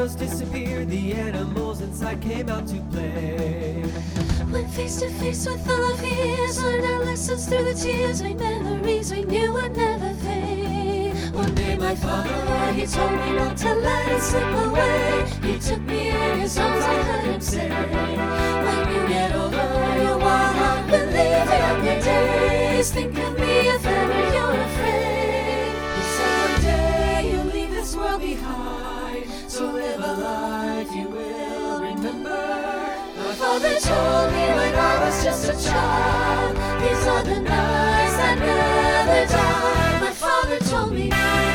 shadows disappeared, the animals inside came out to play. Went face to face with all of fears, learned our lessons through the tears, made memories we knew would never fade. One day my father, he told me not to let it slip away. He took me in his arms, I heard him say, when you get over your wild heart, believe in your days. Think of me if ever you're afraid. He said one day you'll leave this world behind, so live a life you will remember. My father told me when I was just a child, these are the nights that never die. My father told me.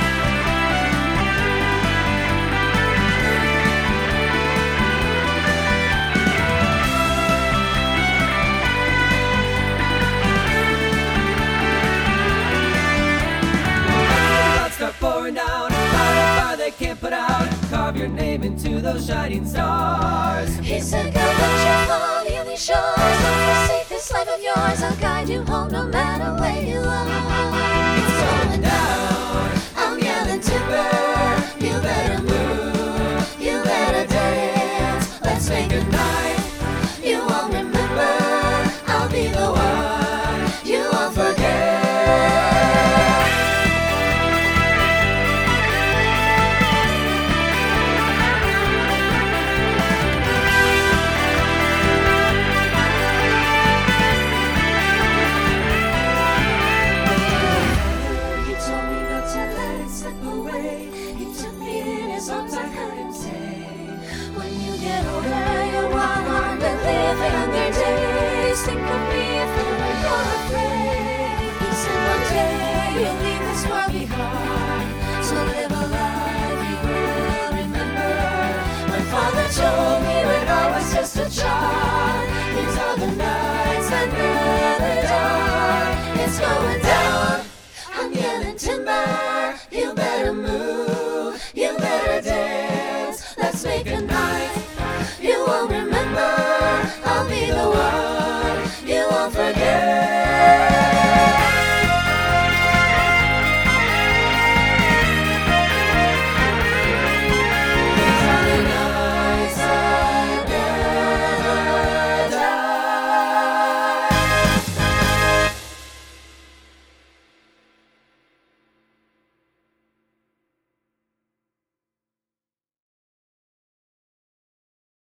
Clouds start pouring down, light a fire they can't put out, carve your name into those shining stars. He said, go let your fall heal these shores. Don't forsake this life of yours. I'll guide you home no matter where you are. It's going down. I'm yelling timber. You better move. You better dance. Let's make a night you won't remember. I'll be the one you won't forget. Think of me if ever you're afraid. He said one day you'll leave this world behind, so live a life you will remember. My father told me when I was just a child, these are the nights that never die. It's going down. I'm yelling timber. You better move. You better dance. Let's make a night you won't remember.